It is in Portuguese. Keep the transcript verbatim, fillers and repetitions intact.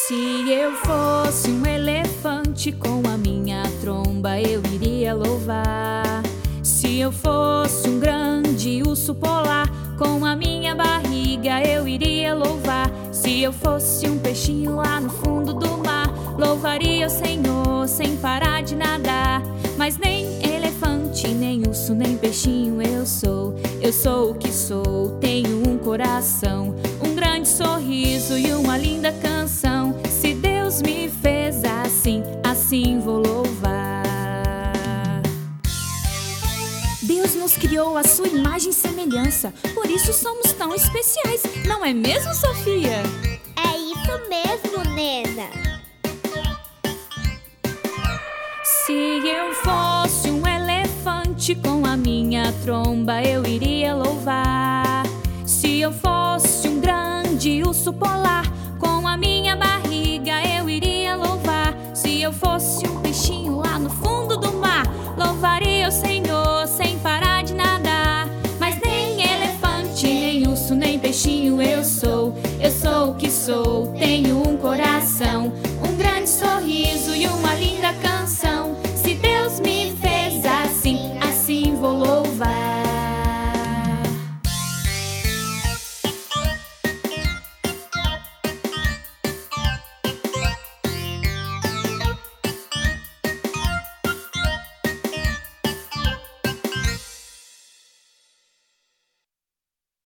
Se eu fosse um elefante, com a minha tromba eu iria louvar. Se eu fosse um grande urso polar, com a minha barriga eu iria louvar. Se eu fosse um peixinho lá no fundo do mar, louvaria o Senhor sem parar de nadar. Mas nem elefante, nem urso, nem peixinho eu sou. Eu sou o que sou, tenho um coração, um grande sorriso e uma linda canção. Se Deus me fez assim, assim vou louvar. Deus nos criou à sua imagem e semelhança, por isso somos tão especiais, não é mesmo, Sofia? É isso mesmo, Nena. Se eu fosse um elefante, com a minha tromba eu iria louvar. Se eu fosse um grande urso polar,